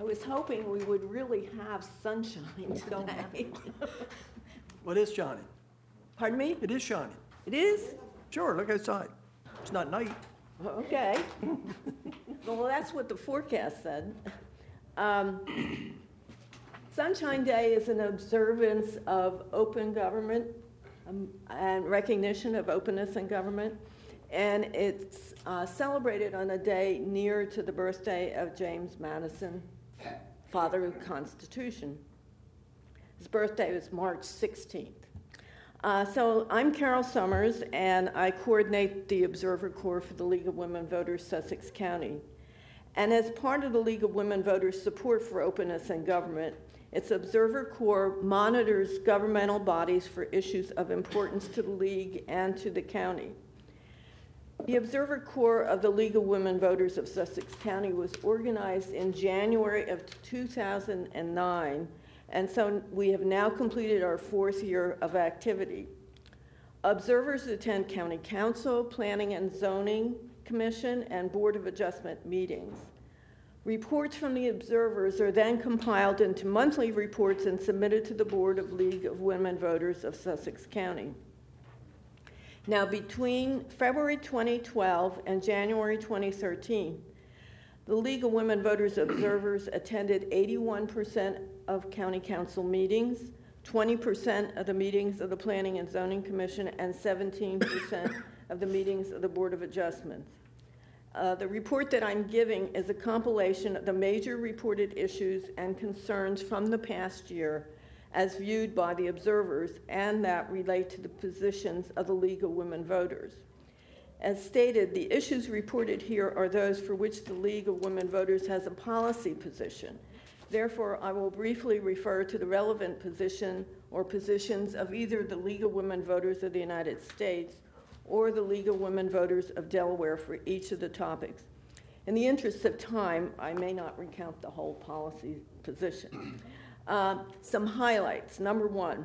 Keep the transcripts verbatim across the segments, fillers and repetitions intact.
I was hoping we would really have sunshine today. Well, it is shining. Pardon me? It is shining. It is? Sure, look outside. It's not night. Okay. Well, that's what the forecast said. Um, Sunshine Day is an observance of open government um, and recognition of openness in government. And it's uh, celebrated on a day near to the birthday of James Madison, father of the Constitution. His birthday was March sixteenth. Uh, so I'm Carol Summers, and I coordinate the Observer Corps for the League of Women Voters, Sussex County. And as part of the League of Women Voters' support for openness in government, its Observer Corps monitors governmental bodies for issues of importance to the League and to the county. The Observer Corps of the League of Women Voters of Sussex County was organized in January of two thousand nine, and so we have now completed our fourth year of activity. Observers attend County Council, Planning and Zoning Commission, and Board of Adjustment meetings. Reports from the observers are then compiled into monthly reports and submitted to the Board of League of Women Voters of Sussex County. Now, between February twenty twelve and January twenty thirteen, the League of Women Voters Observers attended eighty-one percent of county council meetings, twenty percent of the meetings of the Planning and Zoning Commission, and seventeen percent of the meetings of the Board of Adjustments. Uh, the report that I'm giving is a compilation of the major reported issues and concerns from the past year as viewed by the observers and that relate to the positions of the League of Women Voters. As stated, the issues reported here are those for which the League of Women Voters has a policy position. Therefore, I will briefly refer to the relevant position or positions of either the League of Women Voters of the United States or the League of Women Voters of Delaware for each of the topics. In the interest of time, I may not recount the whole policy position. Uh, some highlights. Number one,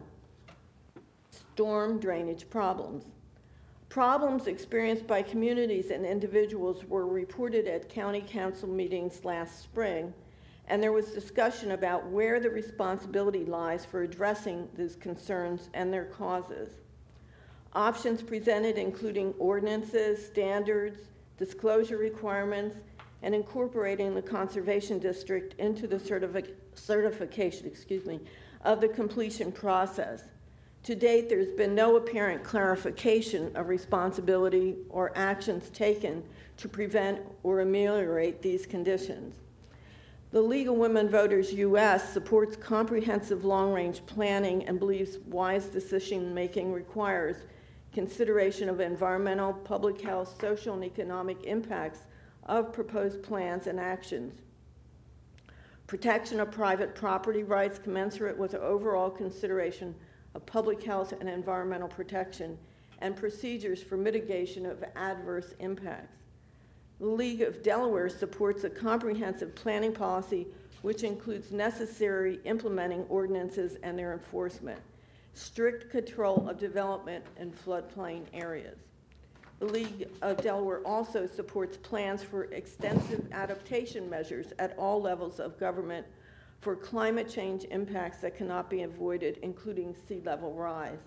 storm drainage problems. Problems experienced by communities and individuals were reported at county council meetings last spring, and there was discussion about where the responsibility lies for addressing these concerns and their causes. Options presented including ordinances, standards, disclosure requirements, and incorporating the conservation district into the certific- certification, excuse me, of the completion process. To date, there's been no apparent clarification of responsibility or actions taken to prevent or ameliorate these conditions. The League of Women Voters U S supports comprehensive long-range planning and believes wise decision-making requires consideration of environmental, public health, social, and economic impacts of proposed plans and actions. Protection of private property rights commensurate with the overall consideration of public health and environmental protection, and procedures for mitigation of adverse impacts. The League of Delaware supports a comprehensive planning policy which includes necessary implementing ordinances and their enforcement, strict control of development in floodplain areas. The League of Delaware also supports plans for extensive adaptation measures at all levels of government for climate change impacts that cannot be avoided, including sea level rise.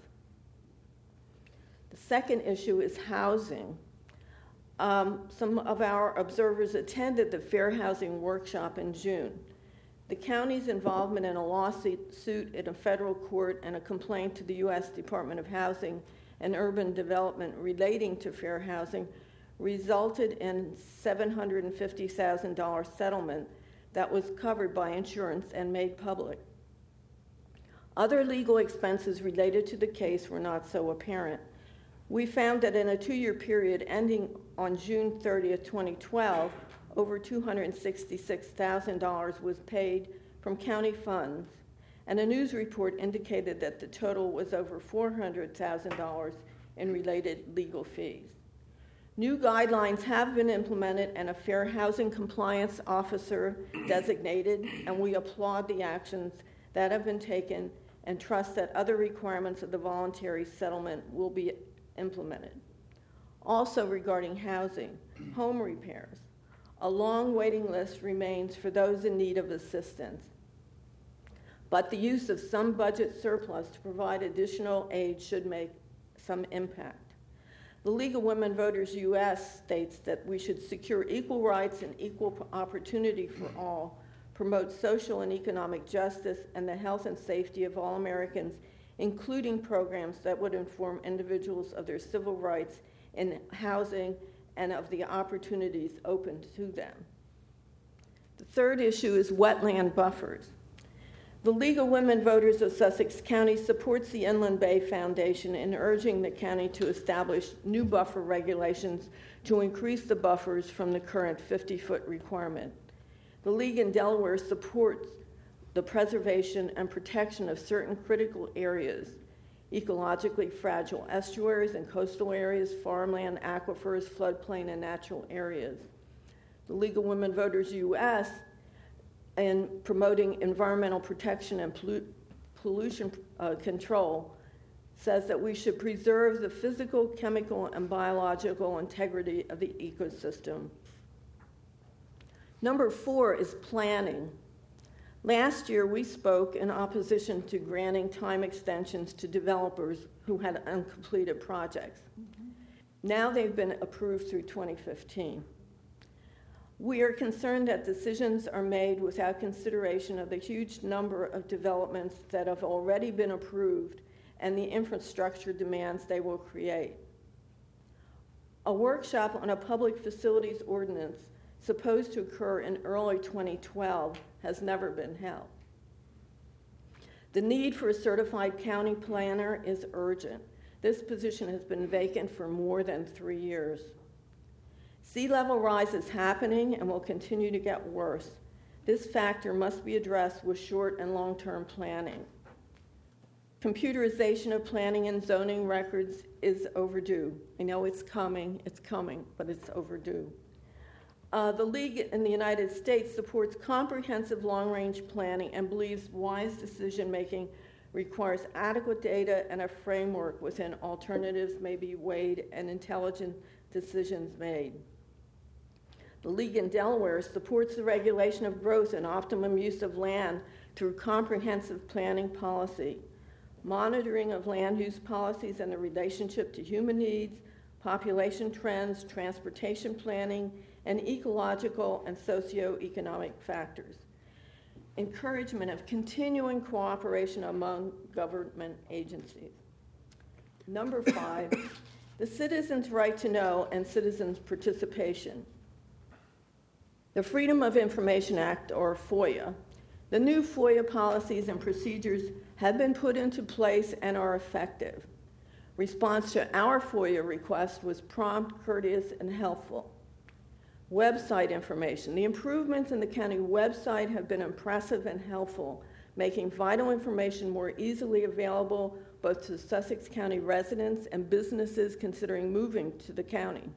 The second issue is housing. Um, some of our observers attended the Fair Housing Workshop in June. The county's involvement in a lawsuit in a federal court and a complaint to the U S Department of Housing and Urban Development relating to fair housing resulted in seven hundred fifty thousand dollars settlement that was covered by insurance and made public. Other legal expenses related to the case were not so apparent. We found that in a two-year period ending on June thirtieth, twenty twelve, over two hundred sixty-six thousand dollars was paid from county funds, and a news report indicated that the total was over four hundred thousand dollars in related legal fees. New guidelines have been implemented and a fair housing compliance officer designated, and we applaud the actions that have been taken and trust that other requirements of the voluntary settlement will be implemented. Also regarding housing, home repairs. A long waiting list remains for those in need of assistance. But the use of some budget surplus to provide additional aid should make some impact. The League of Women Voters U S states that we should secure equal rights and equal opportunity for all, promote social and economic justice, and the health and safety of all Americans, including programs that would inform individuals of their civil rights in housing and of the opportunities open to them. The third issue is wetland buffers. The League of Women Voters of Sussex County supports the Inland Bay Foundation in urging the county to establish new buffer regulations to increase the buffers from the current fifty-foot requirement. The League in Delaware supports the preservation and protection of certain critical areas, ecologically fragile estuaries and coastal areas, farmland, aquifers, floodplain, and natural areas. The League of Women Voters U S, in promoting environmental protection and pollu- pollution uh, control, says that we should preserve the physical, chemical, and biological integrity of the ecosystem. Number four is planning. Last year, we spoke in opposition to granting time extensions to developers who had uncompleted projects. Mm-hmm. Now they've been approved through twenty fifteen. We are concerned that decisions are made without consideration of the huge number of developments that have already been approved and the infrastructure demands they will create. A workshop on a public facilities ordinance supposed to occur in early twenty twelve has never been held. The need for a certified county planner is urgent. This position has been vacant for more than three years. Sea level rise is happening and will continue to get worse. This factor must be addressed with short and long-term planning. Computerization of planning and zoning records is overdue. I know it's coming, it's coming, but it's overdue. Uh, the League in the United States supports comprehensive long-range planning and believes wise decision-making requires adequate data and a framework within alternatives may be weighed and intelligent decisions made. The League in Delaware supports the regulation of growth and optimum use of land through comprehensive planning policy, monitoring of land use policies and the relationship to human needs, population trends, transportation planning, and ecological and socioeconomic factors. Encouragement of continuing cooperation among government agencies. Number five, the citizens' right to know and citizens' participation. The Freedom of Information Act, or FOIA. The new FOIA policies and procedures have been put into place and are effective. Response to our FOIA request was prompt, courteous, and helpful. Website information. The improvements in the county website have been impressive and helpful, making vital information more easily available both to Sussex County residents and businesses considering moving to the county.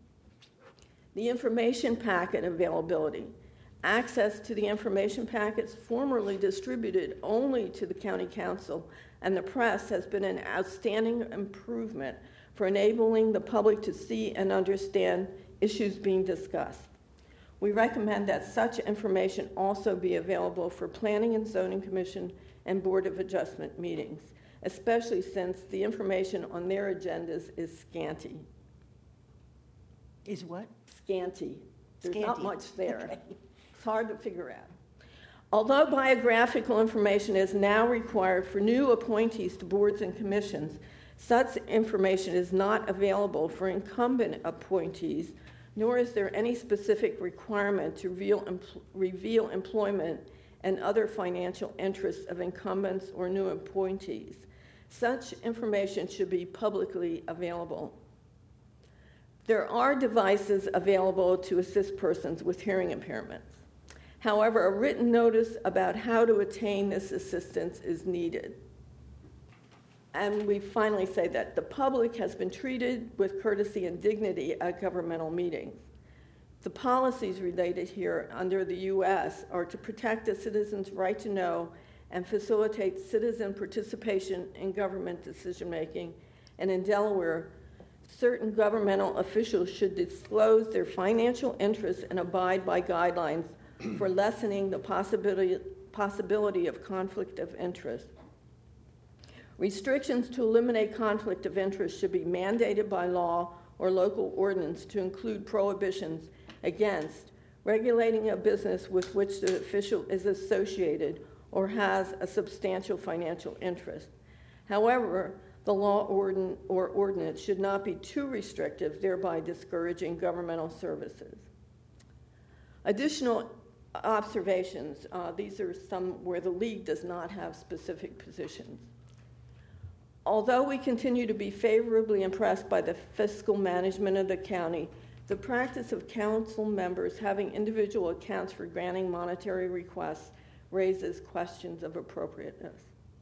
The information packet availability. Access to the information packets formerly distributed only to the county council and the press has been an outstanding improvement for enabling the public to see and understand issues being discussed. We recommend that such information also be available for Planning and Zoning Commission and Board of Adjustment meetings, especially since the information on their agendas is scanty. Is what? Scanty. There's Scanty. not much there. Okay. It's hard to figure out. Although biographical information is now required for new appointees to boards and commissions, such information is not available for incumbent appointees, nor is there any specific requirement to reveal, empl- reveal employment and other financial interests of incumbents or new appointees. Such information should be publicly available. There are devices available to assist persons with hearing impairments. However, a written notice about how to attain this assistance is needed. And we finally say that the public has been treated with courtesy and dignity at governmental meetings. The policies related here under the U S are to protect the citizens' right to know and facilitate citizen participation in government decision-making, and in Delaware, certain governmental officials should disclose their financial interests and abide by guidelines for lessening the possibility, possibility of conflict of interest. Restrictions to eliminate conflict of interest should be mandated by law or local ordinance to include prohibitions against regulating a business with which the official is associated or has a substantial financial interest. However, the law ordin- or ordinance should not be too restrictive, thereby discouraging governmental services. Additional observations, uh, these are some where the League does not have specific positions. Although we continue to be favorably impressed by the fiscal management of the county, the practice of council members having individual accounts for granting monetary requests raises questions of appropriateness.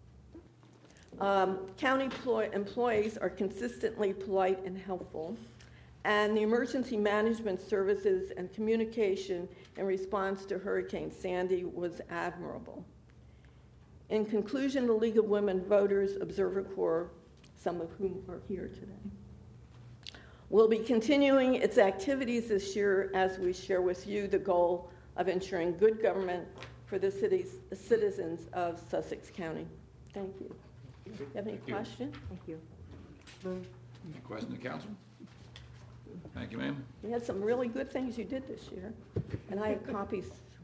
Um, county ploy- employees are consistently polite and helpful, and the emergency management services and communication in response to Hurricane Sandy was admirable. In conclusion, the League of Women Voters Observer Corps, some of whom are here today, will be continuing its activities this year as we share with you the goal of ensuring good government for the city's the citizens of Sussex County. Thank you. Do you have any Thank you. questions? Thank you. Any question to council? Thank you, ma'am. You had some really good things you did this year, and I have copies.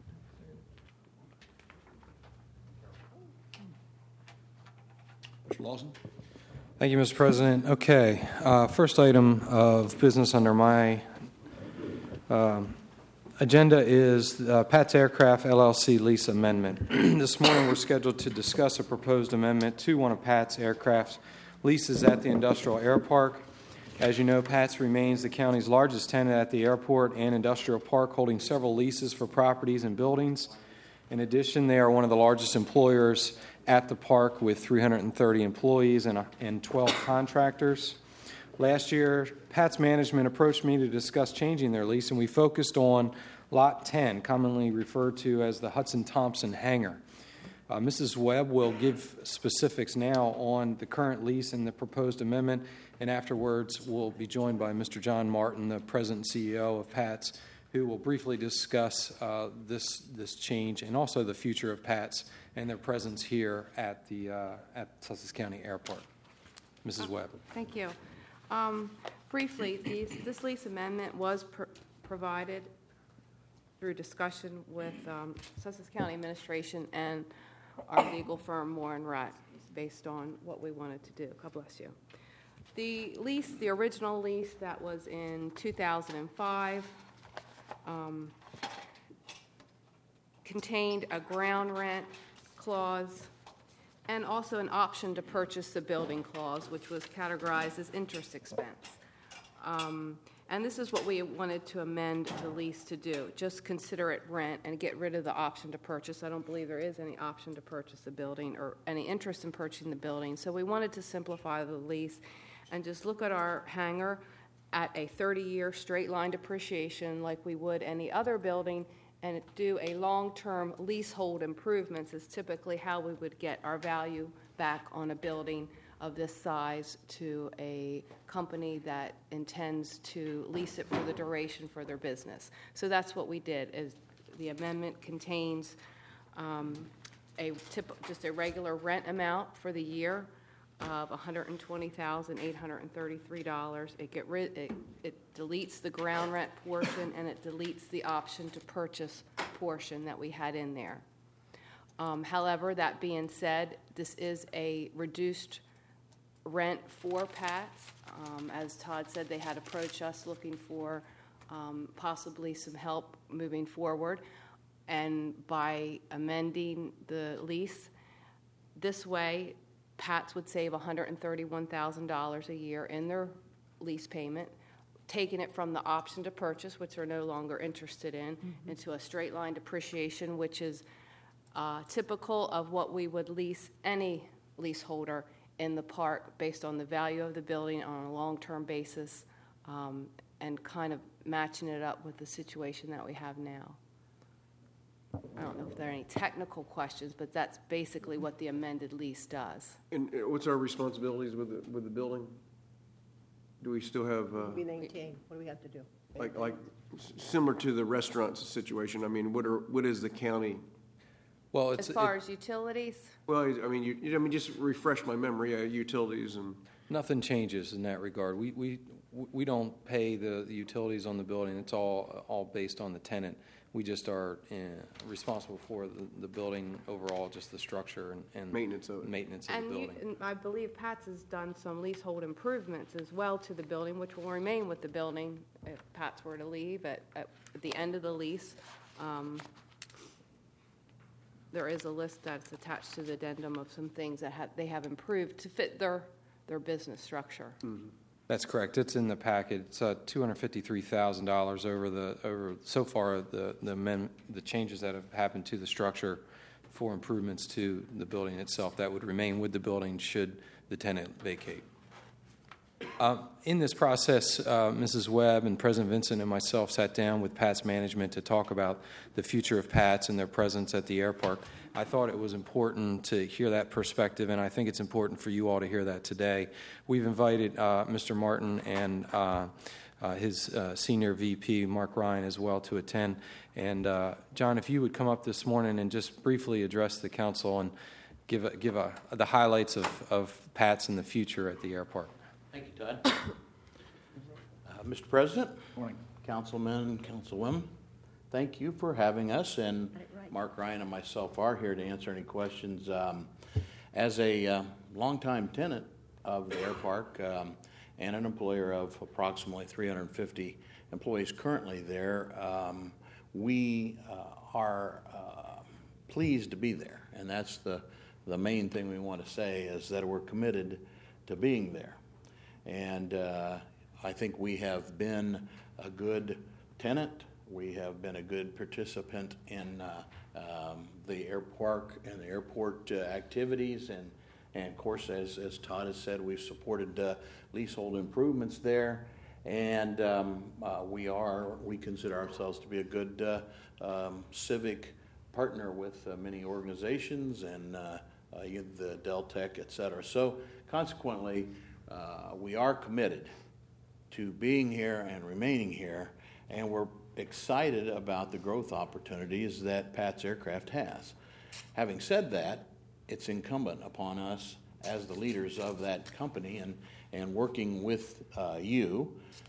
Mister Lawson? Thank you, Mister President. Okay, uh, first item of business under my um, agenda is uh, Pat's Aircraft L L C lease amendment. This morning we're scheduled to discuss a proposed amendment to one of Pat's aircraft leases at the Industrial Air Park. As you know, Pat's remains the county's largest tenant at the airport and industrial park, holding several leases for properties and buildings. In addition, they are one of the largest employers at the park with three hundred thirty employees and, and twelve contractors. Last year, Pat's management approached me to discuss changing their lease, and we focused on Lot ten, commonly referred to as the Hudson Thompson Hangar. Uh, Missus Webb will give specifics now on the current lease and the proposed amendment, and afterwards we'll be joined by Mister John Martin, the President and C E O of Pat's, who will briefly discuss uh, this this change and also the future of Pat's and their presence here at the uh, at Sussex County Airport. Missus Webb. Thank you. Um, briefly, these, this lease amendment was pr- provided through discussion with um, Sussex County Administration and our legal firm, Moore and Rutt, based on what we wanted to do. God bless you. The lease, the original lease that was in two thousand five, um, contained a ground rent clause and also an option to purchase the building clause, which was categorized as interest expense. Um, and this is what we wanted to amend the lease to do, just consider it rent and get rid of the option to purchase. I don't believe there is any option to purchase the building or any interest in purchasing the building. So we wanted to simplify the lease and just look at our hangar at a thirty-year straight-line depreciation like we would any other building, and do a long-term leasehold improvements is typically how we would get our value back on a building of this size to a company that intends to lease it for the duration for their business. So that's what we did. Is the amendment contains um, a tip, just a regular rent amount for the year of one hundred twenty thousand eight hundred thirty-three dollars. It get rid it, it deletes the ground rent portion, and it deletes the option to purchase portion that we had in there. Um, however, that being said, this is a reduced rent for Pat's. Um, as Todd said, they had approached us looking for um, possibly some help moving forward, and by amending the lease this way, Pat's would save one hundred thirty-one thousand dollars a year in their lease payment, taking it from the option to purchase, which they're no longer interested in, mm-hmm. into a straight-line depreciation, which is uh, typical of what we would lease any leaseholder in the park based on the value of the building on a long-term basis, um, and kind of matching it up with the situation that we have now. I don't know if there are any technical questions, but that's basically what the amended lease does. And uh, what's our responsibilities with the, with the building? do we still have, uh, We maintain, what do we have to do? like, like, s- similar to the restaurants situation? I mean, what are, what is the county? Well, it's, As far it- as utilities, Well, I mean, you, you- I mean, just refresh my memory, uh, utilities and, nothing changes in that regard. We, we, we don't pay the the utilities on the building. It's all, all based on the tenant. We just are uh, responsible for the, the building overall, just the structure and, and Maintenance of it. maintenance of the and you, building. and I believe Pat's has done some leasehold improvements as well to the building, which will remain with the building if Pat's were to leave at, at the end of the lease. Um, There is a list that's attached to the addendum of some things that have, they have improved to fit their, their business structure. That's correct. It's in the packet. It's uh, two hundred fifty-three thousand dollars over the, over, so far, the, the amend, the changes that have happened to the structure for improvements to the building itself that would remain with the building should the tenant vacate. Uh, In this process, uh, Missus Webb and President Vincent and myself sat down with Pat's management to talk about the future of Pat's and their presence at the air park. I thought it was important to hear that perspective, and I think it's important for you all to hear that today. We've invited uh, Mister Martin and uh, uh, his uh, senior V P, Mark Ryan, as well to attend. And uh, John, if you would come up this morning and just briefly address the council and give a, give a, the highlights of, of Pat's in the future at the air park. Thank you, Todd. Uh, Mister President, Morning. councilmen, councilwomen, thank you for having us, and Mark Ryan and myself are here to answer any questions. Um, as a uh, longtime tenant of the air park um, and an employer of approximately three hundred fifty employees currently there, um, we uh, are uh, pleased to be there, and that's the, the main thing we want to say is that we're committed to being there. And uh, I think we have been a good tenant. We have been a good participant in uh, um, the air park and the airport uh, activities. And, and of course, as, as Todd has said, we've supported uh, leasehold improvements there. And um, uh, we are, we consider ourselves to be a good uh, um, civic partner with uh, many organizations and uh, uh, the Deltec, et cetera. So consequently, Uh, we are committed to being here and remaining here, and we're excited about the growth opportunities that Pat's Aircraft has. Having said that, it's incumbent upon us as the leaders of that company and, and working with uh, you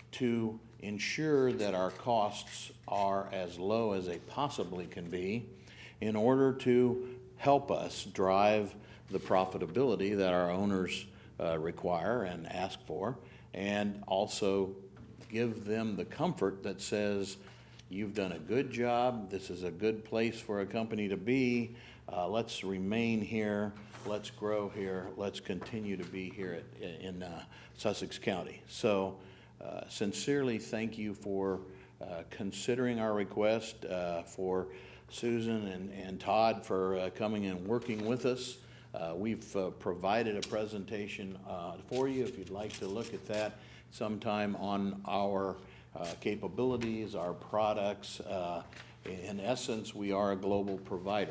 to ensure that our costs are as low as they possibly can be in order to help us drive the profitability that our owners Uh, require and ask for, and also give them the comfort that says, you've done a good job, this is a good place for a company to be, uh, let's remain here, let's grow here, let's continue to be here at, in uh, Sussex County. So uh, sincerely thank you for uh, considering our request, uh, for Susan and, and Todd for uh, coming and working with us. Uh, we've uh, provided a presentation uh, for you if you'd like to look at that sometime on our uh, capabilities, our products. Uh, in essence, we are a global provider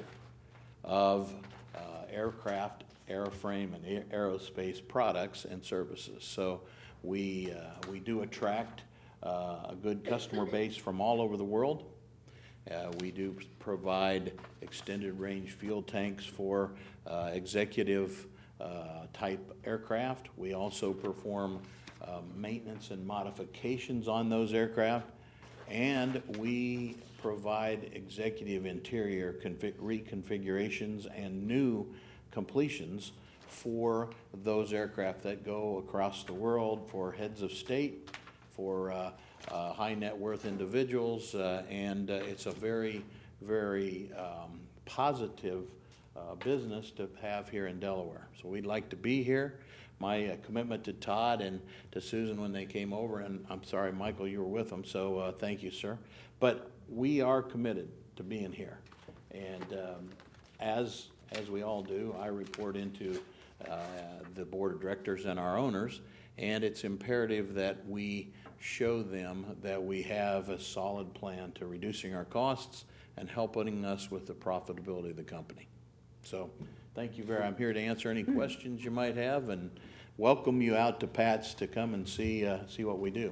of uh, aircraft, airframe, and aer- aerospace products and services. So we, uh, we do attract uh, a good customer base from all over the world. Uh, we do provide extended range fuel tanks for uh, executive uh, type aircraft. We also perform uh, maintenance and modifications on those aircraft, and we provide executive interior config- reconfigurations and new completions for those aircraft that go across the world for heads of state, for uh, uh, high net worth individuals, uh, and uh, it's a very, very um, positive uh, business to have here in Delaware. So we'd like to be here. My uh, commitment to Todd and to Susan when they came over, and I'm sorry, Michael, you were with them, so uh, thank you, sir. But we are committed to being here. And um, as, as we all do, I report into uh, the board of directors and our owners, and it's imperative that we show them that we have a solid plan to reducing our costs and helping us with the profitability of the company. So thank you very much. I'm here to answer any questions you might have, and welcome you out to Pat's to come and see, uh, see what we do.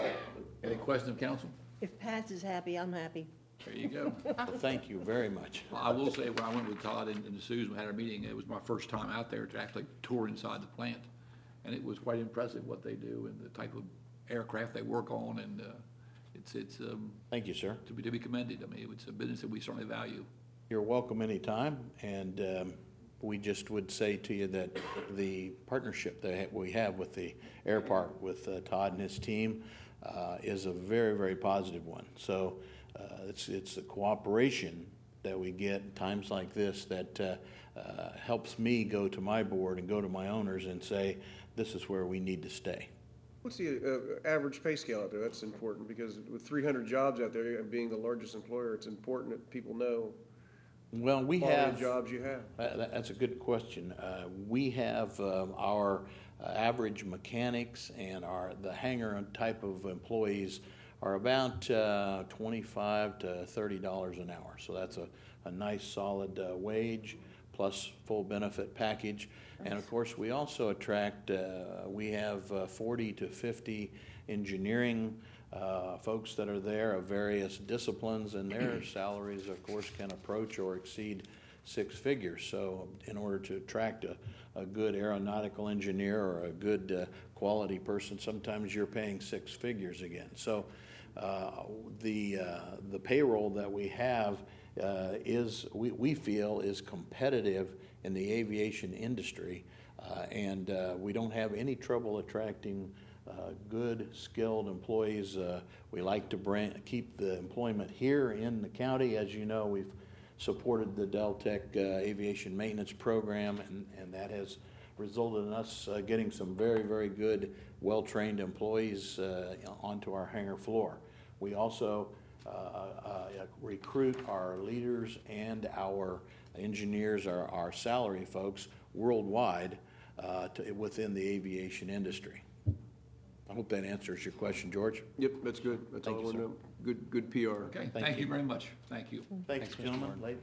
Any questions of council? If Pat is happy, I'm happy. There you go. Thank you very much. Well, I will say, when I went with Todd and and Susan, we had our meeting, it was my first time out there to actually tour inside the plant. And it was quite impressive what they do and the type of aircraft they work on, and uh, it's, it's um, Thank you, sir. to be, to be commended. I mean, it's a business that we certainly value. You're welcome anytime, and um, we just would say to you that the partnership that we have with the air park, with uh, Todd and his team, uh, is a very, very positive one. So uh, it's, it's the cooperation that we get in times like this that uh, uh, helps me go to my board and go to my owners and say, this is where we need to stay. What's the uh, average pay scale out there? That's important, because with three hundred jobs out there, and being the largest employer, it's important that people know Well, we quality have of jobs you have. Uh, that- That's a good question. Uh, We have um, our uh, average mechanics and our, the hangar type of employees are about uh, twenty-five to thirty dollars an hour. So that's a, a nice solid uh, wage plus full benefit package. And of course, we also attract, uh, we have uh, forty to fifty engineering uh, folks that are there of various disciplines, and their salaries, of course, can approach or exceed six figures. So in order to attract a, a good aeronautical engineer or a good uh, quality person, sometimes you're paying six figures again. So uh, the, uh, the payroll that we have uh, is, we, we feel, is competitive in the aviation industry, uh, and uh, we don't have any trouble attracting uh, good, skilled employees. Uh, we like to bring, keep the employment here in the county. As you know, we've supported the Deltec uh, Aviation Maintenance Program, and, and that has resulted in us uh, getting some very, very good, well-trained employees uh, onto our hangar floor. We also uh, uh, recruit our leaders and our engineers, our, our salary folks worldwide uh, to, within the aviation industry. I hope that answers your question, George. Yep, that's good. That's Thank all I you, want to sir. know. Good, good P R. Okay, Thank thank you you. very much. Thank you. Thanks, gentlemen. Ladies.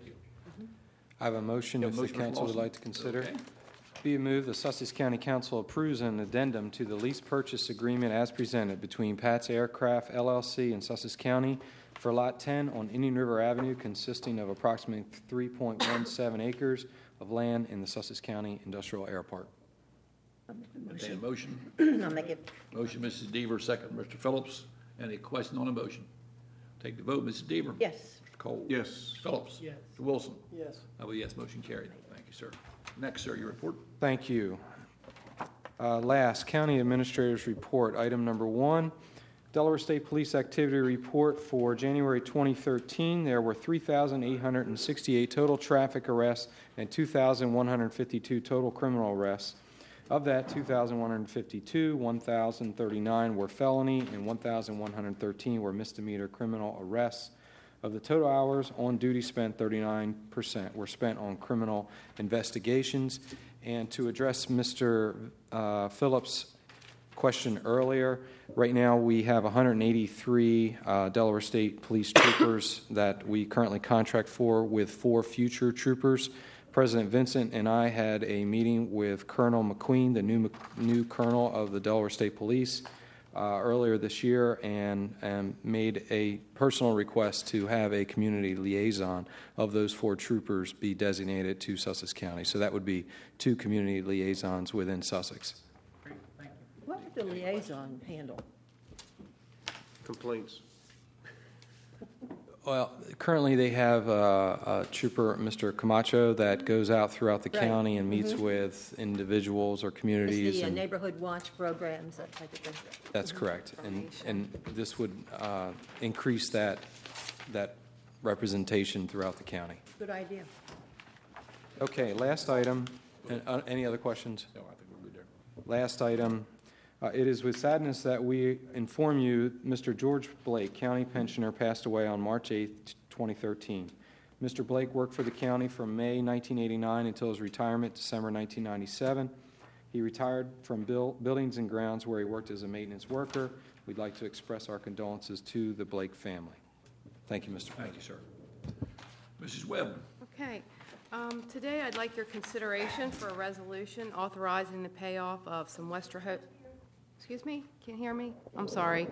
I have a motion You if have a the motion, Mister council would Lawson? like to consider. Okay. Be it moved, the Sussex County Council approves an addendum to the lease purchase agreement as presented between Pat's Aircraft L L C and Sussex County for Lot ten on Indian River Avenue, consisting of approximately three point one seven acres of land in the Sussex County Industrial Air Park. Entertain a motion. I'll make it. Motion, Missus Deaver, second, Mister Phillips. Any question on the motion? Take the vote, Missus Deaver. Yes. Mister Cole. Yes. Mister Phillips. Yes. Mister Wilson. Yes. I vote yes, motion carried. Thank you, sir. Next, sir, your report. Thank you. Uh, Last, County Administrator's Report, item number one, Delaware State Police Activity Report for January twenty thirteen. There were three thousand eight hundred sixty-eight total traffic arrests and two thousand one hundred fifty-two total criminal arrests. Of that, two thousand one hundred fifty-two, one thousand thirty-nine were felony, and one thousand one hundred thirteen were misdemeanor criminal arrests. Of the total hours on duty spent, thirty-nine percent were spent on criminal investigations. And to address Mister Uh, Phillips' question earlier, right now we have one hundred eighty-three uh, Delaware State Police troopers that we currently contract for, with four future troopers. President Vincent and I had a meeting with Colonel McQueen, the new new colonel of the Delaware State Police, uh, earlier this year, and, and made a personal request to have a community liaison of those four troopers be designated to Sussex County. So that would be two community liaisons within Sussex. What would the liaison handle? Complaints. Well, currently they have uh, a trooper, Mister Camacho, that goes out throughout the Right. county and meets with individuals or Is communities. the uh, and neighborhood watch programs, that type of thing? That's correct. And, and this would uh, increase that, that representation throughout the county. Good idea. Okay, last item. Uh, uh, Any other questions? No, I think we're good there. Last item. Uh, It is with sadness that we inform you Mister George Blake, county pensioner, passed away on March eighth, twenty thirteen. Mister Blake worked for the county from May nineteen eighty-nine until his retirement, December nineteen ninety-seven. He retired from buil- Buildings and Grounds, where he worked as a maintenance worker. We'd like to express our condolences to the Blake family. Thank you, Mister Thank President. you, sir. Missus Webb. Okay. Um, Today, I'd like your consideration for a resolution authorizing the payoff of some West Rehoboth, excuse me, can't hear me? I'm sorry.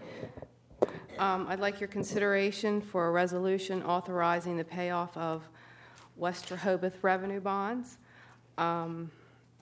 Um, I'd like your consideration for a resolution authorizing the payoff of West Rehoboth revenue bonds. Um,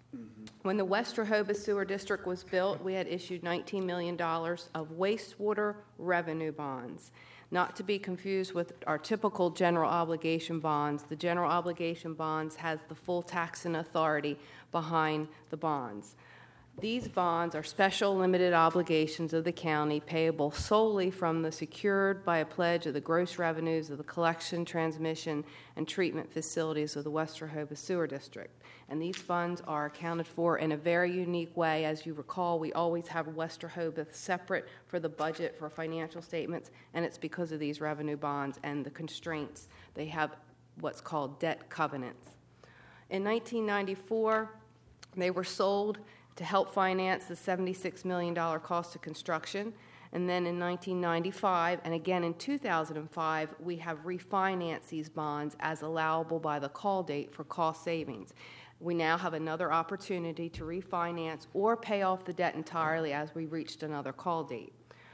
When the West Rehoboth Sewer District was built, we had issued nineteen million dollars of wastewater revenue bonds. Not to be confused with our typical general obligation bonds. The general obligation bonds has the full taxing authority behind the bonds. These bonds are special limited obligations of the county payable solely from the secured by a pledge of the gross revenues of the collection, transmission, and treatment facilities of the West Rehoboth Sewer District. And these funds are accounted for in a very unique way. As you recall, we always have West Rehoboth separate for the budget for financial statements, and it's because of these revenue bonds and the constraints. They have what's called debt covenants. In nineteen ninety-four, they were sold to help finance the seventy-six million dollars cost of construction. And then in nineteen ninety-five, and again in two thousand five, we have refinanced these bonds as allowable by the call date for cost savings. We now have another opportunity to refinance or pay off the debt entirely as we reached another call date.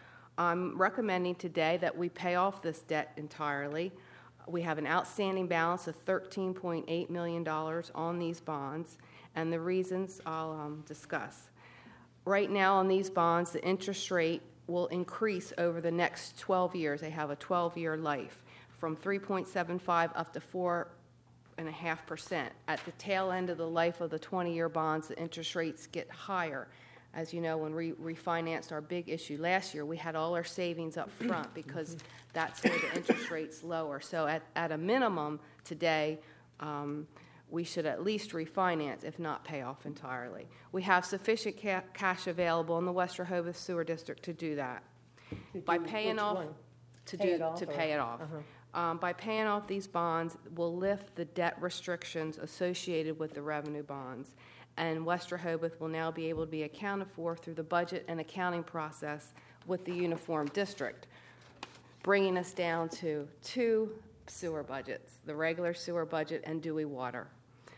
I'm recommending today that we pay off this debt entirely. We have an outstanding balance of thirteen point eight million dollars on these bonds, and the reasons I'll um, discuss. Right now on these bonds, the interest rate will increase over the next twelve years. They have a twelve-year life, from three point seven five up to four point five percent. At the tail end of the life of the twenty-year bonds, the interest rates get higher. As you know, when we refinanced our big issue last year, we had all our savings up front because that's where the interest rate's lower. So at, at a minimum today, um, we should at least refinance, if not pay off entirely. We have sufficient ca- cash available in the West Rehoboth Sewer District to do that. To By do paying which off, one? to Pay do it off to or- pay it off. Uh-huh. Um, by paying off these bonds, will lift the debt restrictions associated with the revenue bonds, and West Rehoboth will now be able to be accounted for through the budget and accounting process with the uniform district, bringing us down to two sewer budgets: the regular sewer budget and Dewey Water,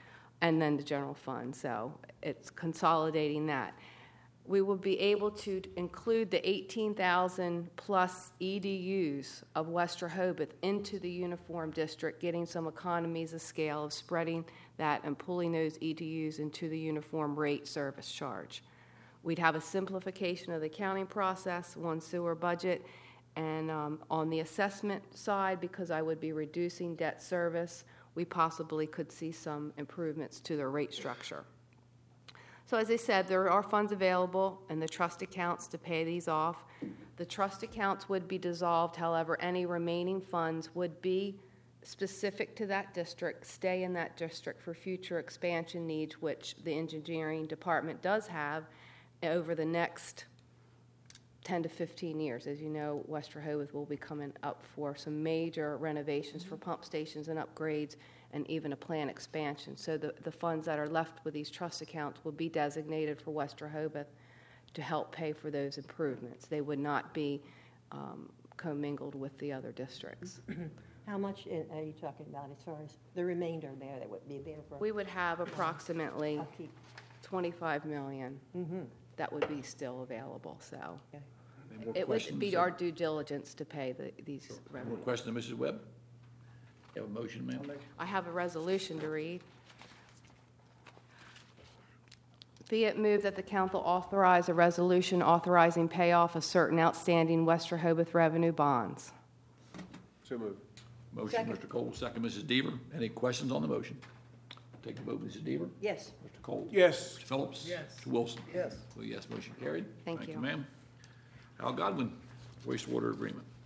and then the general fund. So it's consolidating that. We will be able to include the eighteen thousand plus E D Us of West Rehoboth into the uniform district, getting some economies of scale of spreading that and pulling those E D Us into the uniform rate service charge. We'd have a simplification of the accounting process, one sewer budget, and um, on the assessment side, because I would be reducing debt service, we possibly could see some improvements to the rate structure. So as I said, there are funds available in the trust accounts to pay these off. The trust accounts would be dissolved. However, any remaining funds would be specific to that district, stay in that district for future expansion needs, which the engineering department does have over the next ten to fifteen years. As you know, West Rehoboth will be coming up for some major renovations for pump stations and upgrades, and even a planned expansion. So the, the funds that are left with these trust accounts will be designated for West Rehoboth to help pay for those improvements. They would not be um, commingled with the other districts. How much in- are you talking about as far as the remainder there that would be there for? We would have approximately Upkeep. twenty-five million Mm-hmm. that would be still available. So Okay. Any more it would questions? be our due diligence to pay the, these More revenues. questions, Missus Webb? You have a motion, ma'am? I have a resolution to read. Be it moved that the council authorize a resolution authorizing payoff of certain outstanding West Rehoboth revenue bonds. So moved. Motion, Second. Mister Cole, second, Missus Deaver. Any questions on the motion? Take the vote, Missus Deaver. Yes. Mister Cole? Yes. Mister Phillips? Yes. Mister Wilson? Yes. Well, yes, motion carried. Thank you. Thank you, ma'am. Al Godwin, wastewater agreement.